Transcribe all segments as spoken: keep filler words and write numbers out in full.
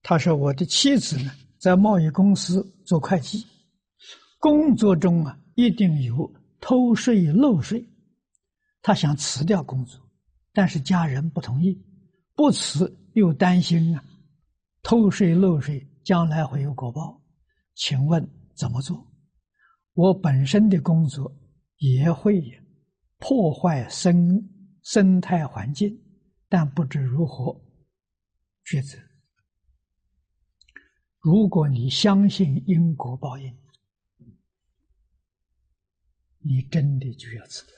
他说我的妻子呢，在贸易公司做会计，工作中啊一定有偷税漏税，他想辞掉工作，但是家人不同意，不辞又担心啊偷税漏税将来会有果报，请问怎么做？我本身的工作也会破坏生生态环境，但不知如何抉择。如果你相信因果报应，你真的就要辞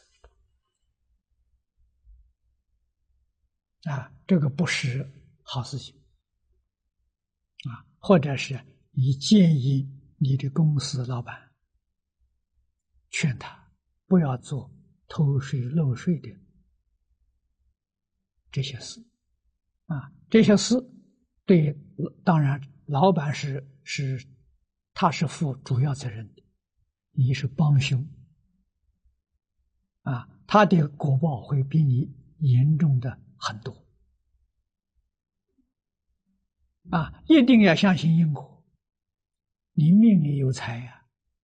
掉啊！这个不是好事情啊！或者是你建议你的公司老板劝他不要做偷税漏税的这些事啊！这些事对，当然老板是是他是负主要责任的，你是帮凶啊，他的果报会比你严重的很多啊！一定要相信因果，你命里有财呀、啊，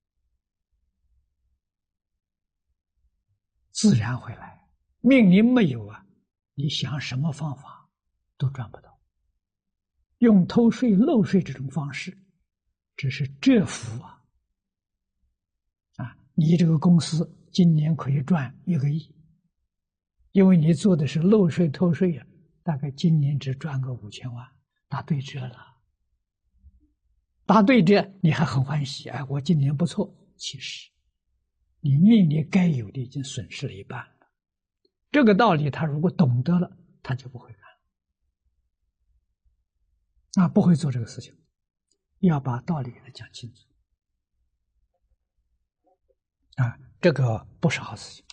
自然会来；命里没有啊，你想什么方法都赚不到。用偷税漏税这种方式，只是蛰伏啊！啊，你这个公司今年可以赚一个亿，因为你做的是漏税偷税啊，大概今年只赚个五千万，打对折了。打对折你还很欢喜，哎，我今年不错。其实你命里该有的已经损失了一半了。这个道理他如果懂得了，他就不会干，啊，不会做这个事情。要把道理给他讲清楚啊，这个不是好事情。